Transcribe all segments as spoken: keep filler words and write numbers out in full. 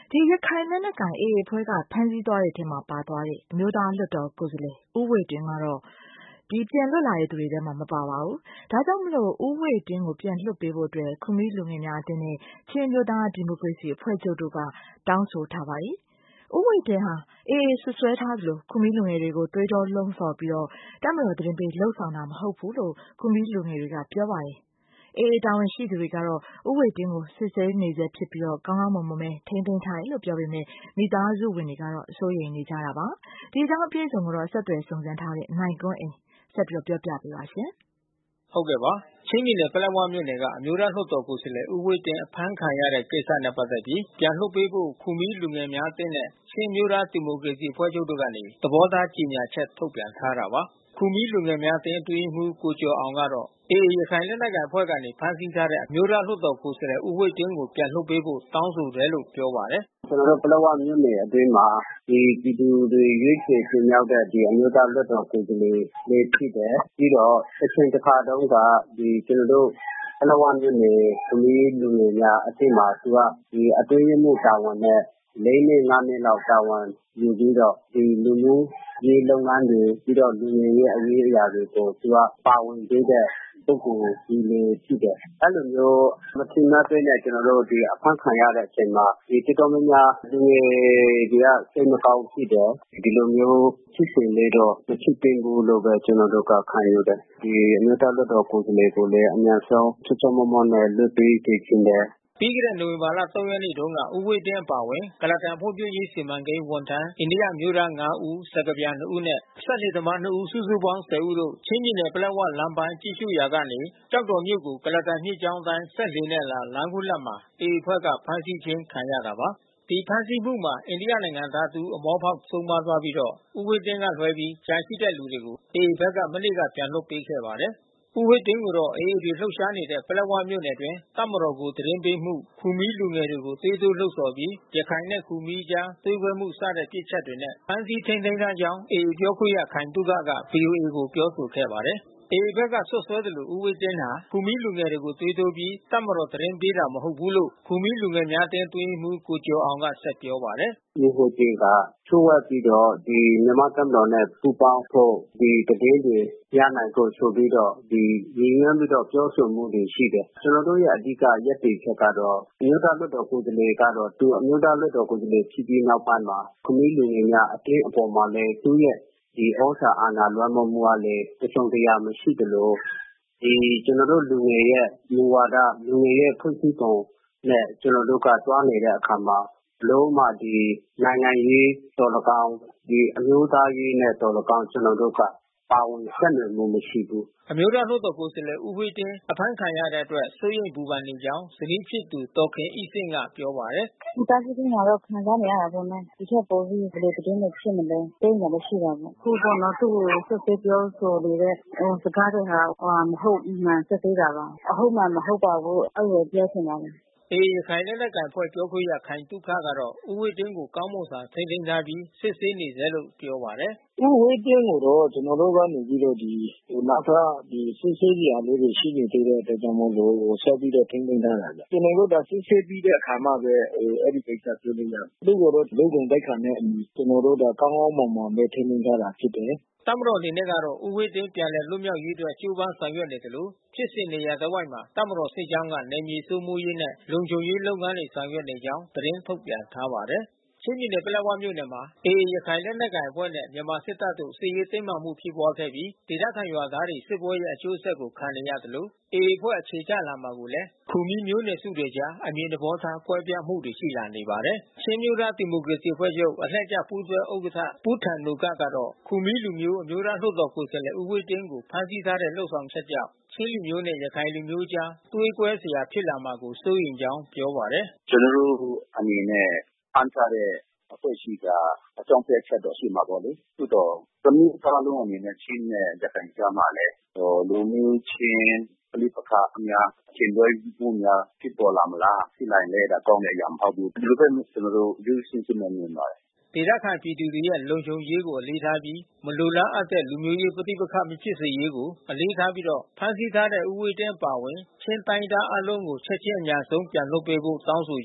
ဒီရခိုင်လက်နက်ကိုင် အေအေ အဖွဲ့ကဖမ်းဆီးသွားတဲ့ထဲမှာပါသွားတဲ့အမျိုးသားလွှတ်တော်ကိုယ်စားလှယ်ဦးဝှေ့တင်းကတော့ဒီပြန်လွတ်လာတဲ့သူတွေထဲမှာမပါပါဘူး။ဒါကြောင့်မလို့ဦးဝှေ့တင်းကိုပြန်လွှတ်ပေးဖို့အတွက်ခူမီးလူငယ်များအသင်းနဲ့ချင်းအမျိုးသားဒီမိုကရေစီအဖွဲ့ချုပ်တို့ကတောင်းဆိုထားပါတယ်။ဦးဝှေ့တင်းဟာအေအေဆွဆွဲထားသလိုခူမီးလူငယ်တွေကိုသွေးထိုးလှုံ့ဆော်ပြီးတော့တပ်မတော်သတင်းပေးလှုပ်ဆောင်တာမဟုတ်ဘူးလို့ခူမီးလူငယ်တွေကပြောပါတယ်။အေအေတာဝန်ရှိသူတွေကတော့ဦးဝှေ့တင်းကိုစစ်ဆေးနေဆဲဖြစ်ပြီးတော့ကောင်းကောင်းမွန်မွန်ပဲထိန်းသိမ်းထားတယ်လို့ပြောပေမဲ့မိသားစုဝင်တွေကတော့အစိုးရိမ်နေကြတာပါ။ဒီအကြောင်းအပြည့်အစုံကိုတော့ဆက်သွယ်စုံစမ်းထားတဲ့နိုင်ကွန်းအိမ်ဆက်ပြီးပြောပြပေးပါရှင်။ဟုတ်ကဲ့ပါချင်းပြည်နယ်ပလက်ဝမြို့နယ်ကအမျိုးသားလွှတ်တော်ကိုယ်စားလှယ်ဦးဝှေ့တင်းအဖမ်းခံရတဲ့ကိစ္စနဲ့ပတ်သက်ပြီးပြန်လွှတ်ပေးဖို့ခူမီးလူငယ်များအသင်းနဲ့ချင်းမျိုးသားဒီမိုကရေစီအဖွဲ့ချုပ်တို့ကနေသဘောထားကြေညာချက်ထုတ်ပြန်ထားတာပါခူမီးလူငယ်များအသင်းအတွင်းမှူးကိုကျော်အောင်ကတော့အေအေရခိုင်လက်နက်ကိုင်အဖွဲ့ကနေဖမ်းဆီးထားတဲ့အမျိုးသားလွှတ်တော်ကိုယ်စားလှယ်ဦးဝှေ့တင်းကိုပြန်လွှတ်ပေးဖို့တောင်းဆိုတယ်လို့ပြောပါတယ်။ကျွန်တော်တို့ပလက်ဝမြို့နယ်အတွင်းမှာဒီပြည်သူတွေရွေးချယ်တင်မြှောက်တဲ့ဒီအမျိုးသားလွှတ်တော်ကိုယ်စားလှယ်လေးဖြစ်တယ်။ပြီးတော့အချိန်တစ်ခါတုန်းကဒီကျွန်တော်တို့ပလက်ဝမြို့နယ်ခူမီးလူငယ်များအသင်းမှာသူကဒီအတွင်းမှုတာဝန်နဲ့လေးနှစ်ငါးနှစ်လောက်တာဝန်ယူပြီးတော့ဒီလူမျိုးရေးလုပ်ငန်းတွေပြီးတော့လူငယ်ရဲ့အရေးအရာတွေကိုသူကပါဝင်ပေးတဲ့ပုဂ္ဂိုလ်ကြီးလေးဖြစ်တယ်။အဲ့လိုမျိုးမထင်မှတ်ပဲနဲ့ကျွန်တော်တို့ဒီအဖမ်းခံရတဲ့အချိန်မှာဒီတော်တော်များများလူငယ်တွေကစိတ်မကောင်းဖြစ်တယ်။ဒီလိုမျိုးဖြစ်စဉ်လေးတော့မဖြစ်သင့်ဘူးလို့ပဲကျွန်တော်တို့ကခံယူတယ်။ဒီအမျိုးသားလွှတ်တော်ကိုယ်စားလှယ်ကိုလည်းအများဆုံးချောချောမောမောနဲ့လွှတ်ပေးစေချင်တယ်။ပြီးခဲ့တဲ့နိုဝင်ဘာလသုံးရက်နေ့တုန်းကဦးဝှေ့တင်းအပါဝင်ကလတန်ဖို့ပြည့်ရေးစီမံကိန်းဝန်ထမ်းအိန္ဒိယမျိုးသားငါးဦးစကပြန်နှစ်ဦးနဲ့စက်လှေသမားနှစ်ဦးစုစုပေါင်းဆယ်ဦးတို့ချင်းပြည်နယ်ပလက်ဝလမ်းပိုင်းကြည့်ရှုရာကနေကြောက်တော်မြို့ကိုကလတန်မြစ်ကြောင်းတိုင်းစက်လှေနဲ့လာလမ်းခုလတ်မှာအေအေဖွဲ့ကဖမ်းဆီးခြင်းခံရတာပါဒီဖမ်းဆီးမှုမှာအိန္ဒိယနိုင်ငံသားသူအမောဖောက်ဆုံးမသွားပြီးတော့ဦးဝှေ့တင်းကလွှဲပြီးကြာရှိတဲ့လူတွေကိုအေအေဘက်ကမနေ့ကပြန်လွှတ်ပေးခဲ့ပါတယ်ဦးဝှေ့တင်းကိုတော့အေအေတွေလှုပ်ရှားနေတဲ့ပလက်ဝမြို့နယ်တွင်တပ်မတော်ကိုသတင်းပေးမှုခူမီးလူငယ်တွေကိုသေးသေးလှုပ်ဆော်ပြီးရခိုင်နဲ့ခူမီးကြားသွေးခွဲမှုစတဲ့ပြစ်ချက်တွေနဲ့ဖမ်းဆီးထိန်းသိမ်းထားကြောင်းအေအေပြောခွင့်ရခိုင်သုခက ဗွီအိုအေ ကိုပြောဆိုခဲ့ပါတယ်အေအေဘက်ကဆွတ်ဆွဲတယ်လို့ဦးဝှေ့တင်းဟာခူမီးလူငယ်တွေကိုသွေးထိုးပြီးတပ်မတော်သတင်းပေးတာမဟုတ်ဘူးလို့ခူမီးလူငယ်များအသင်းအတွင်းမှူးကိုကျော်အောင်ကဆက်ပြောပါတယ်။ဦးဝှေ့တင်းကချိုးဝှက်ပြီးတော့ဒီမြန်မာတပ်မတော်နဲ့ပူးပေါင်းဖို့ဒီတည်င်းတွေရနိုင်ဖို့ဆိုပြီးတော့ဒီရည်ရွယ်ပြီးတော့ပြောဆိုမှုတွေရှိတယ်။ကျွန်တော်တို့ရဲ့အဓိကရက်တည်ချက်ကတော့အမျိုးသားလွှတ်တော်ကိုယ်စားလှယ်ကတော့သူအမျိုးသားလွှတ်တော်ကိုယ်စားလှယ်ဖြစ်ပြီးနောက်ပိုင်းမှာခူမီးလူငယ်များအတင်းအပေါ်မှာလည်းသူရဲ့ဒီဩဇာအာဏာလွှမ်းမိုးမှုကလည်းတစုံတရာမရှိသလိုဒီကျွန်တော်တို့လူငယ်ရဲ့မူဝါဒလူငယ်ရဲ့ဖွဲ့စည်းပုံနဲ့ကျွန်တော်တို့ကတွားနေတဲ့အခါမှာလုံးဝဒီနိုင်ငံရေးတော်လကောင်ဒီအမျိုးသားရေးနဲ့တော်လကောင်ကျွန်တော်တို့ကပါဝင်ဆက်နွယ်မှုမရှိဘူးအမျိုးသားလွှတ်တော်ကိုယ်စားလှယ်ဦးဝှေ့တင်းအဖမ်းခံရတဲ့အတွက်စိုးရိမ်ပူပန်နေကြောင်းဇနီးဖြစ်သူဒေါ်ခင်အိဆင့်ကပြောပါတယ်။မိသားစုတွေကတော့ခံစားနေရတာပေါ့နော်။ဒီထက်ပိုပြီးဘယ်လိုသတင်းတွေဖြစ်မလဲသိနေလို့ရှိတာပေါ့။ခုပေါ့နော်သူ့ကိုဆက်ဆက်ပြောဆိုနေတဲ့စကားတွေဟာမဟုတ်မှန်ဆက်သေးတာပါ။အဟုတ်မှန်မဟုတ်ပါဘူးအဲ့လိုပြောချင်ပါတယ်အေအေရခိုင်လက်နက်ကိုင်ဖွဲ့ပြောခွင့်ရခိုင်သုခကတော့ဦးဝှေ့တင်းကိုကောင်းမွန်စွာထိန်းသိမ်းထားပြီးစစ်ဆေးနေတယ်လို့ပြောပါတယ်။ဦးဝှေ့တင်းကိုတော့ကျွန်တော်တို့ကနေပြီးတော့ဒီနောက်ထပ်ဒီစစ်ဆေးစရာလေးတွေရှိနေသေးတဲ့အတွက်ကြောင့်မို့လို့ဆက်ပြီးတော့ထိန်းသိမ်းထားတာဗျ။ကျွန်တော်တို့ဒါစစ်ဆေးပြီးတဲ့အခါမှပဲအဲ့ဒီကိစ္စပြောလို့ရတယ်။သူ့ကိုတော့လုံခြုံတိုက်ခါနဲ့အညီကျွန်တော်တို့ဒါကောင်းကောင်းမွန်မွန်ပဲထိန်းသိမ်းထားတာဖြစ်တယ်။တပ်မတော်အနေနဲ့ကတော့ဦးဝှေ့တင်းပြန်လည်လွတ်မြောက်ရေးအတွက်ကြိုးပမ်းဆောင်ရွက်နေတယ်လို့ဖြစ်စဉ်နေရာတဝိုက်မှာတပ်မတော်စစ်ကြောင်းကနေမြေစိုးမိုးရေးနဲ့လုံခြုံရေးလုပ်ငန်းတွေဆောင်ရွက်နေကြောင်းသတင်းထုတ်ပြန်ထားပါတယ်။ချင်းပြည်နယ်ပလက်ဝမြို့နယ်မှာအေအေရခိုင်လက်နက်ကိုင်အဖွဲ့နဲ့မြန်မာစစ်တပ်တို့စစ်ရေးတင်းမာမှုဖြစ်ပွားခဲ့ပြီးဒေသခံရွာသားတွေစစ်ပွဲရဲ့အကျိုးဆက်ကိုခံနေရတယ်လို့အေအေအဖွဲ့အခြေချလာမှာကိုလည်းခူမီးမျိုးနွယ်စုတွေကြားအမြင်သဘောထားကွဲပြားမှုတွေရှိလာနေပါတယ်။ချင်းမျိုးသားဒီမိုကရေစီအဖွဲ့ချုပ်အလှည့်ကျပူးတွဲဥက္ကဋ္ဌပူးထန်နုကကတော့ခူမီးလူမျိုးအမျိုးသားလွှတ်တော်ကိုယ်စားလှယ်ဦးဝှေ့တင်းကိုဖမ်းဆီးထားတဲ့လှုပ်ဆောင်ချက်ကြောင့်ချင်းလူမျိုးနဲ့ရခိုင်လူမျိုးကြားတွေးကွဲစရာဖြစ်လာမှာကိုစိုးရိမ်ကြောင်းပြောပါတယ်။ကျွန်တော်တို့အနေနဲ့ဖမ်းထားတဲ့အဖွဲ့ရှိကအကြောင်းပြချက်တော့ရှိမှာပေါ့လေ။သို့တော့သမီးသားလုံးအနေနဲ့ချင်းနဲ့ရခိုင်ကြားမှာလည်းလူမျိုးချင်းပဋိပက္ခအများအချိန်တွဲမှုများဖြစ်ပေါ်လာမလားဖြစ်နိုင်လဲဒါကောင်းတဲ့အရာမဟုတ်ဘူးဒီလိုပဲကျွန်တော်တို့ယူရှင်းရှင်းနဲ့မြင်ပါတယ်ဒေသခံပြည်သူတွေရဲ့လုံခြုံရေးကိုအလေးထားပြီးမလိုလားအပ်တဲ့လူမျိုးရေးပဋိပက္ခမဖြစ်စေရေးကိုအလေးထားပြီးတော့ဖမ်းဆီးထားတဲ့ဦးဝှေ့တင်းပါဝင်ချင်းတိုင်းသားအလုံးကိုချက်ချင်းအများဆုံးပြန်လွှတ်ပေးဖို့တောင်းဆိုကြောင်းချ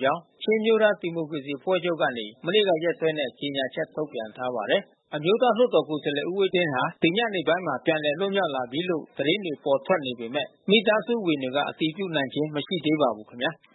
ချင်းအမျိုးသားဒီမိုကရေစီအဖွဲ့ချုပ်ကနေ မနေ့ကရက်စွဲနဲ့ကြေညာချက်ထုတ်ပြန်ထားပါတယ်။ အမျိုးသားလွှတ်တော်ကိုယ်စားလှယ်ဦးဝှေ့တင်းဟာ ဒီညနေပိုင်းမှာ ပြန်လည်လွတ်မြောက်လာပြီလို့ သတင်းတွေပေါ်ထွက်နေပေမဲ့ မိသားစုဝင်တွေက အတည်ပြုနိုင်ခြင်း မရှိသေးပါဘူးခင်ဗျာ။